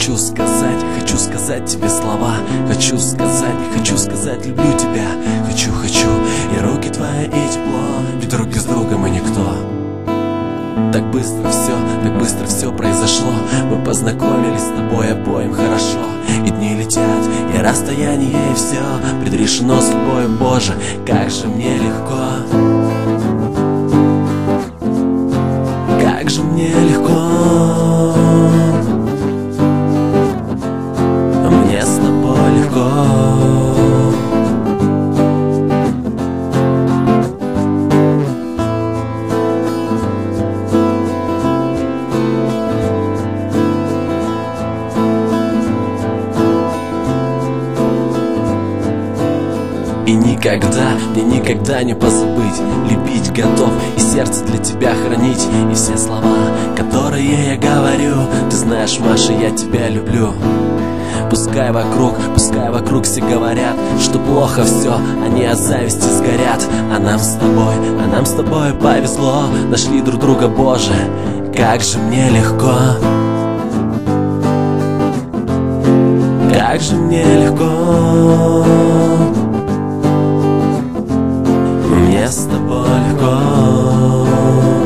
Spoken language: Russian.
Хочу сказать тебе слова. Хочу сказать, люблю тебя. Хочу, и руки твои, и тепло. Ведь друг без друга мы никто. Так быстро все произошло. Мы познакомились с тобой обоим хорошо. И дни летят, и расстояние, и все предрешено судьбой, Боже, как же мне легко. Как же мне легко. Мне с тобой легко. И мне никогда не позабыть. Любить готов и сердце для тебя хранить. И все слова, которые я говорю, ты знаешь, Маша, я тебя люблю. Пускай вокруг все говорят, что плохо все, они от зависти сгорят. А нам с тобой повезло. Нашли друг друга, Боже, как же мне легко. Как же мне легко. Мне с тобой легко.